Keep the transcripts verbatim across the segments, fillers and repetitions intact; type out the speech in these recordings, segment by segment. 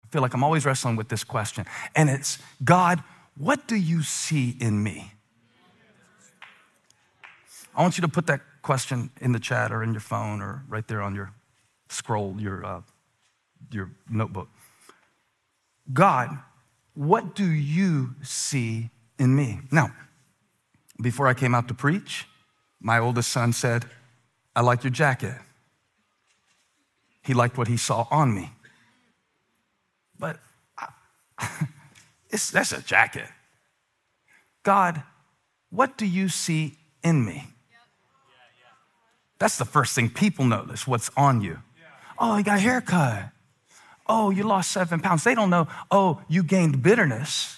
I feel like I'm always wrestling with this question. And it's, God, what do you see in me? I want you to put that question in the chat or in your phone or right there on your scroll, your, uh, your notebook. God, what do you see in me? Now, before I came out to preach, my oldest son said, I like your jacket. He liked what he saw on me. But I, it's, that's a jacket. God, what do you see in me? That's the first thing people notice, what's on you. Oh, you got a haircut. Oh, you lost seven pounds. They don't know, oh, you gained bitterness.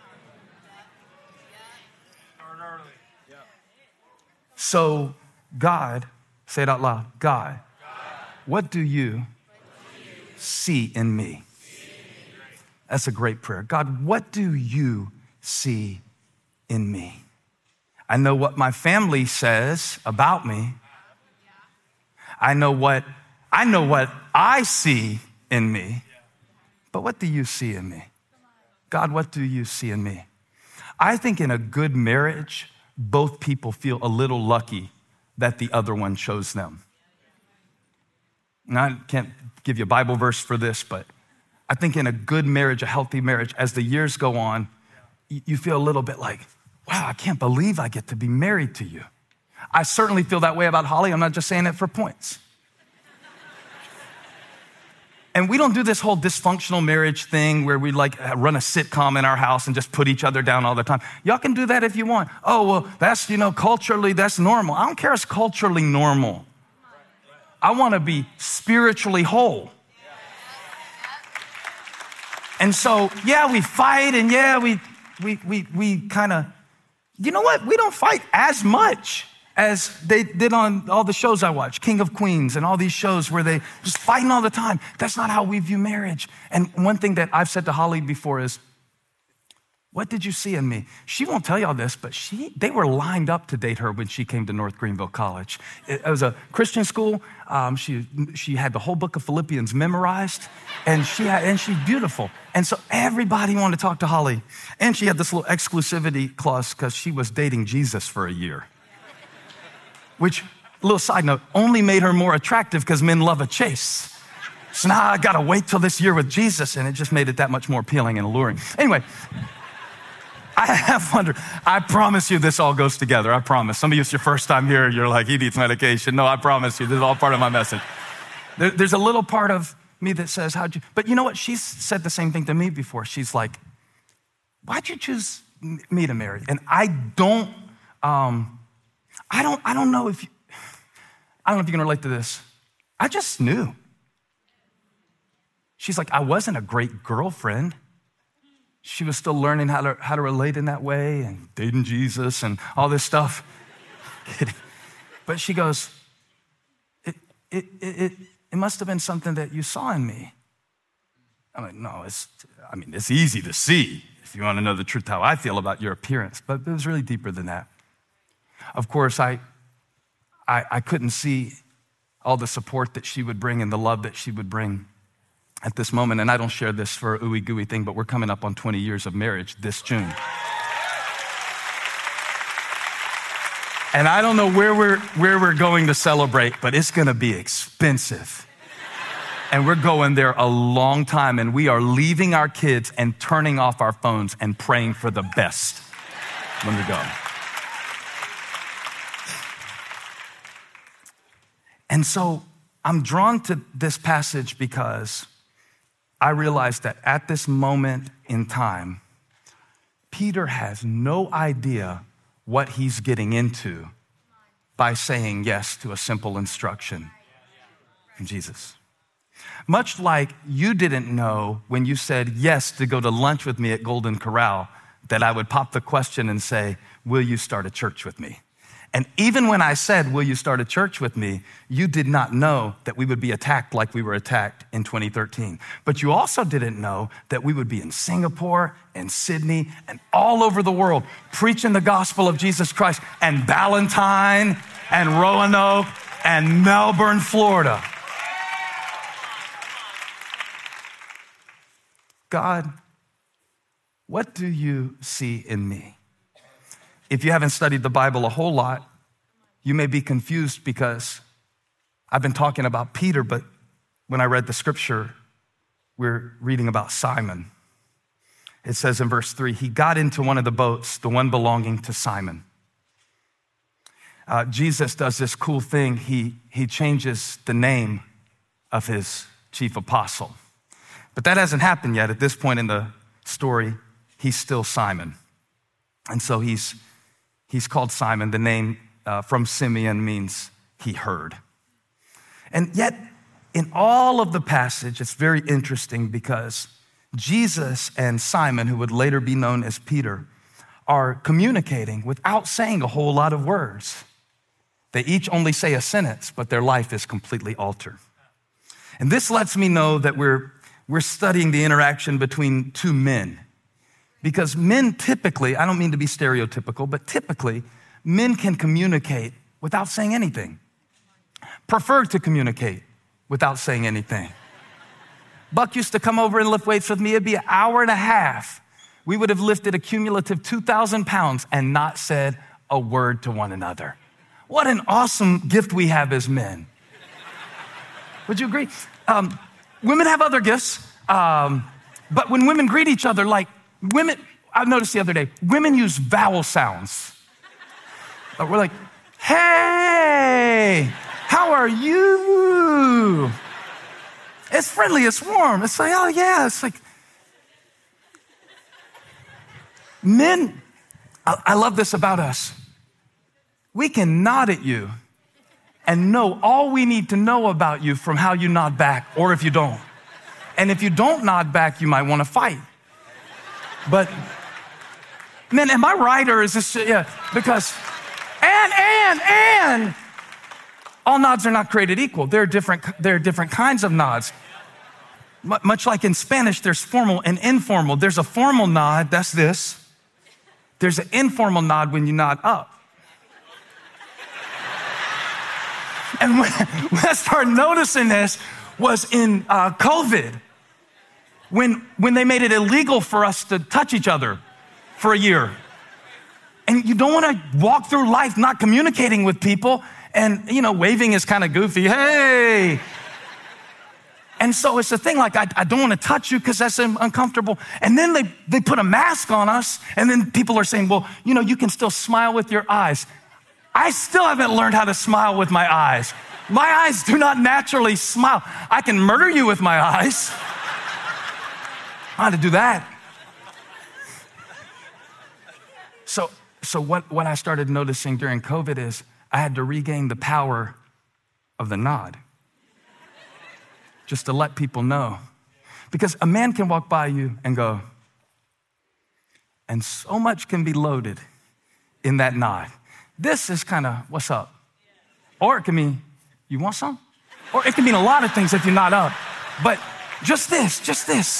So God, say it out loud, God, what do you see in me? That's a great prayer. God, what do you see in me? I know what my family says about me. I know what I know what I see in me. But what do you see in me? God, what do you see in me? I think in a good marriage, both people feel a little lucky that the other one chose them. And I can't give you a Bible verse for this, but I think in a good marriage, a healthy marriage, as the years go on, you feel a little bit like, wow, I can't believe I get to be married to you. I certainly feel that way about Holly. I'm not just saying it for points. And we don't do this whole dysfunctional marriage thing where we like run a sitcom in our house and just put each other down all the time. Y'all can do that if you want. Oh, well, that's, you know, culturally, that's normal. I don't care if it's culturally normal. I want to be spiritually whole. And so, yeah, we fight and yeah, we, we, we, we kind of, you know what? We don't fight as much as they did on all the shows I watch, King of Queens and all these shows where they just fighting all the time. That's not how we view marriage. And one thing that I've said to Holly before is, what did you see in me? She won't tell y'all this, but she they were lined up to date her when she came to North Greenville College. It, it was a Christian school. Um, she she had the whole book of Philippians memorized, and she had, and she's beautiful. And so everybody wanted to talk to Holly. And she had this little exclusivity clause because she was dating Jesus for a year. Which, little side note, only made her more attractive because men love a chase. So now I gotta wait till this year with Jesus, and it just made it that much more appealing and alluring. Anyway, I have wondered, I promise you this all goes together, I promise. Some of you, it's your first time here, you're like, he needs medication. No, I promise you, this is all part of my message. There, there's a little part of me that says, how'd you, but you know what? She's said the same thing to me before. She's like, why'd you choose me to marry? And I don't, um, I don't, I don't know if you, I don't know if you can relate to this. I just knew. She's like, I wasn't a great girlfriend. She was still learning how to, how to relate in that way and dating Jesus and all this stuff. Kidding. But she goes, it, it, it, it must have been something that you saw in me. I'm like, no, it's, I mean, it's easy to see if you want to know the truth, how I feel about your appearance, but it was really deeper than that. Of course, I, I, I couldn't see all the support that she would bring and the love that she would bring at this moment. And I don't share this for a ooey gooey thing, but we're coming up on twenty years of marriage this June. And I don't know where we're, where we're going to celebrate, but it's gonna be expensive. And we're going there a long time, and we are leaving our kids and turning off our phones and praying for the best when we go. And so I'm drawn to this passage because I realize that at this moment in time, Peter has no idea what he's getting into by saying yes to a simple instruction from Jesus. Much like you didn't know when you said yes to go to lunch with me at Golden Corral that I would pop the question and say, will you start a church with me? And even when I said, will you start a church with me, you did not know that we would be attacked like we were attacked in twenty thirteen. But you also didn't know that we would be in Singapore and Sydney and all over the world preaching the gospel of Jesus Christ, and Ballantyne and Roanoke and Melbourne, Florida. God, what do you see in me? If you haven't studied the Bible a whole lot, you may be confused because I've been talking about Peter, but when I read the scripture, we're reading about Simon. It says in verse three, he got into one of the boats, the one belonging to Simon. Uh, Jesus does this cool thing. He, he changes the name of his chief apostle. But that hasn't happened yet. At this point in the story, he's still Simon. And so he's, he's called Simon. The name uh, from Simeon means he heard. And yet, in all of the passage, it's very interesting because Jesus and Simon, who would later be known as Peter, are communicating without saying a whole lot of words. They each only say a sentence, but their life is completely altered. And this lets me know that we're, we're studying the interaction between two men. Because men typically, I don't mean to be stereotypical, but typically, men can communicate without saying anything. Prefer to communicate without saying anything. Buck used to come over and lift weights with me. It'd be an hour and a half. We would have lifted a cumulative two thousand pounds and not said a word to one another. What an awesome gift we have as men. Would you agree? Um, women have other gifts, um, but when women greet each other, like women, I noticed the other day, women use vowel sounds. Uh, we're like, hey, how are you? It's friendly, it's warm. It's like, oh yeah, it's like, men, I, I love this about us. We can nod at you and know all we need to know about you from how you nod back or if you don't. And if you don't nod back, you might want to fight. But, man, am I right or is this, yeah, because, and, and, and, all nods are not created equal. There are different, there are different kinds of nods. M- much like in Spanish, there's formal and informal. There's a formal nod, that's this. There's an informal nod when you nod up. And when, when I started noticing this was in uh, COVID, when, when they made it illegal for us to touch each other for a year. And you don't want to walk through life not communicating with people. And, you know, waving is kind of goofy. Hey. And so it's a thing like, I, I don't want to touch you because that's uncomfortable. And then they, they put a mask on us. And then people are saying, well, you know, you can still smile with your eyes. I still haven't learned how to smile with my eyes. My eyes do not naturally smile. I can murder you with my eyes. I had to do that. So, so what, what I started noticing during COVID is I had to regain the power of the nod. Just to let people know. Because a man can walk by you and go, and so much can be loaded in that nod. This is kind of, what's up? Or it can mean, you want some? Or it can mean a lot of things if you're not up. But just this, just this.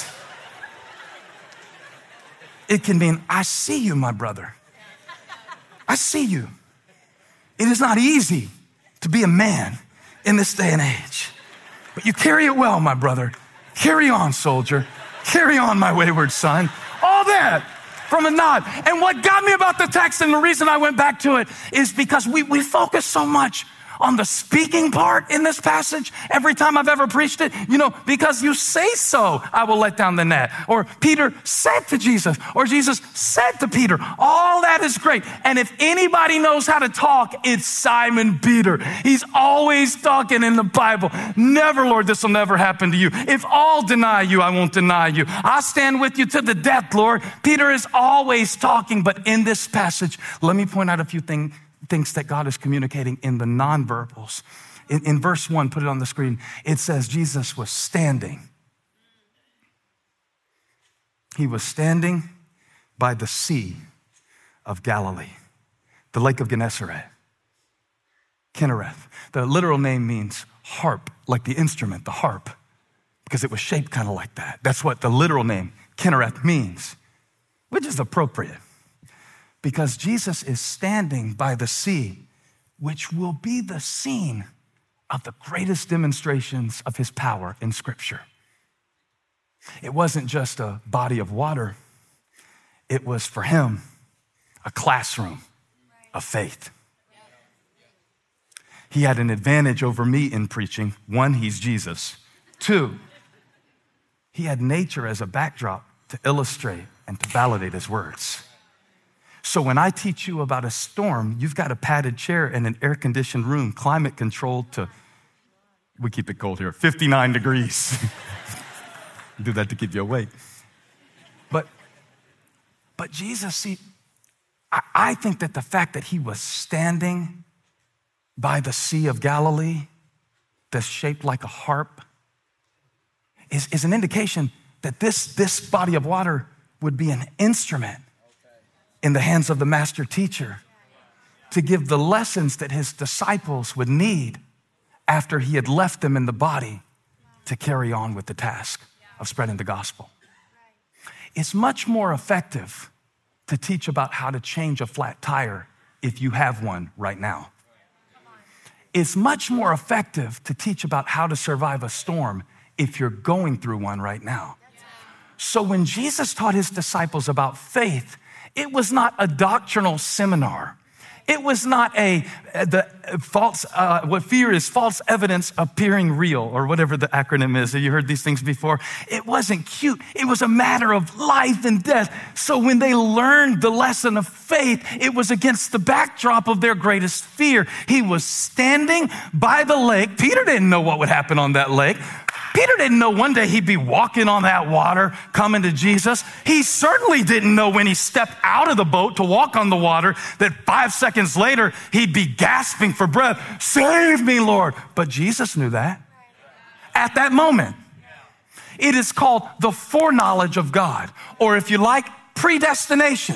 It can mean, I see you, my brother. I see you. It is not easy to be a man in this day and age. But you carry it well, my brother. Carry on, soldier. Carry on, my wayward son. All that from a nod. And what got me about the text and the reason I went back to it is because we, we focus so much on the speaking part in this passage every time I've ever preached it, you know, because you say so, I will let down the net. Or Peter said to Jesus, or Jesus said to Peter, all that is great. And if anybody knows how to talk, it's Simon Peter. He's always talking in the Bible. Never, Lord, this will never happen to you. If all deny you, I won't deny you. I stand with you to the death, Lord. Peter is always talking, but in this passage, let me point out a few things. Things that God is communicating in the nonverbals. In, in verse one, put it on the screen, it says Jesus was standing. He was standing by the Sea of Galilee, the Lake of Gennesaret, Kinnereth. The literal name means harp, like the instrument, the harp, because it was shaped kind of like that. That's what the literal name, Kinnereth, means, which is appropriate. Because Jesus is standing by the sea, which will be the scene of the greatest demonstrations of his power in Scripture. It wasn't just a body of water. It was for him a classroom of faith. He had an advantage over me in preaching. One, he's Jesus. Two, he had nature as a backdrop to illustrate and to validate his words. So when I teach you about a storm, you've got a padded chair in an air-conditioned room, climate controlled to, we keep it cold here, fifty-nine degrees. Do that to keep you awake. But, but Jesus, see, I, I think that the fact that he was standing by the Sea of Galilee that's shaped like a harp is, is an indication that this, this body of water would be an instrument in the hands of the master teacher to give the lessons that his disciples would need after he had left them in the body to carry on with the task of spreading the gospel. It's much more effective to teach about how to change a flat tire if you have one right now. It's much more effective to teach about how to survive a storm if you're going through one right now. So when Jesus taught his disciples about faith, it was not a doctrinal seminar. It was not a, the false, uh, what fear is false evidence appearing real, or whatever the acronym is. Have you heard these things before? It wasn't cute. It was a matter of life and death. So when they learned the lesson of faith, it was against the backdrop of their greatest fear. He was standing by the lake. Peter didn't know what would happen on that lake. Peter didn't know one day he'd be walking on that water, coming to Jesus. He certainly didn't know when he stepped out of the boat to walk on the water that five seconds later he'd be gasping for breath. Save me, Lord. But Jesus knew that at that moment. It is called the foreknowledge of God, or if you like, predestination.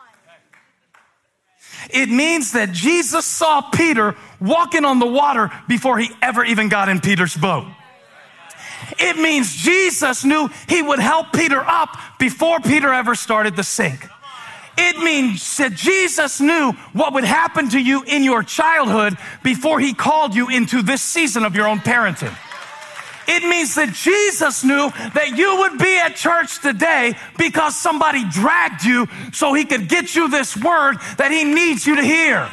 It means that Jesus saw Peter walking on the water before he ever even got in Peter's boat. It means Jesus knew he would help Peter up before Peter ever started to sink. It means that Jesus knew what would happen to you in your childhood before he called you into this season of your own parenting. It means that Jesus knew that you would be at church today because somebody dragged you so he could get you this word that he needs you to hear.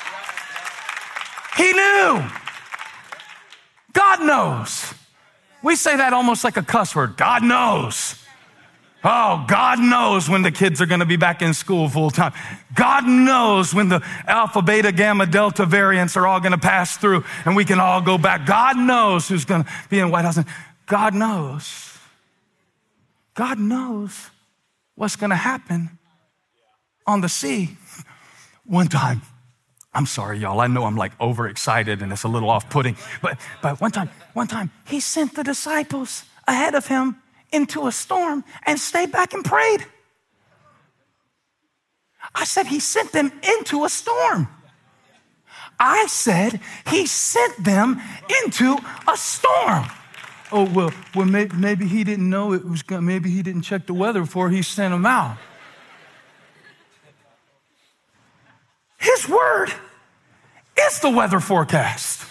He knew. God knows. We say that almost like a cuss word. God knows. Oh, God knows when the kids are going to be back in school full time. God knows when the alpha, beta, gamma, delta variants are all going to pass through and we can all go back. God knows who's going to be in White House. God knows. God knows what's going to happen on the sea. One time, I'm sorry, y'all. I know I'm like overexcited and it's a little off-putting, but, but one time, one time he sent the disciples ahead of him into a storm and stayed back and prayed. I said he sent them into a storm. I said he sent them into a storm. Oh, well, well maybe, maybe he didn't know it was going, maybe he didn't check the weather before he sent them out. His word is the weather forecast.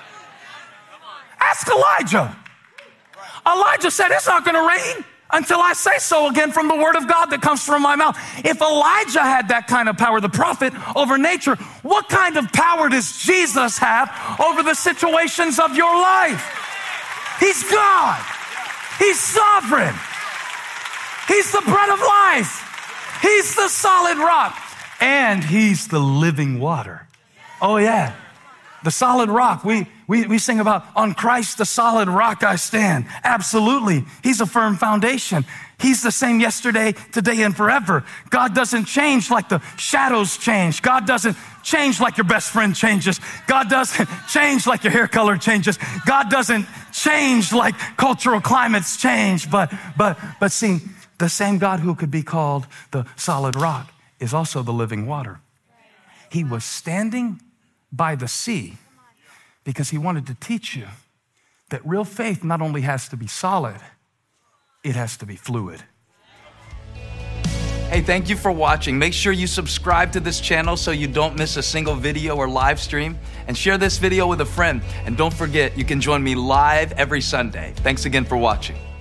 Ask Elijah. Elijah said, it's not going to rain until I say so again from the word of God that comes from my mouth. If Elijah had that kind of power, the prophet, over nature, what kind of power does Jesus have over the situations of your life? He's God. He's sovereign. He's the bread of life. He's the solid rock. And he's the living water. Oh yeah, the solid rock. We, we, we sing about, on Christ the solid rock I stand. Absolutely, he's a firm foundation. He's the same yesterday, today, and forever. God doesn't change like the shadows change. God doesn't change like your best friend changes. God doesn't change like your hair color changes. God doesn't change like cultural climates change. But, but, but see, the same God who could be called the solid rock is also the living water. He was standing by the sea because he wanted to teach you that real faith not only has to be solid, it has to be fluid. Hey, thank you for watching. Make sure you subscribe to this channel so you don't miss a single video or live stream, and share this video with a friend. And don't forget, you can join me live every Sunday. Thanks again for watching.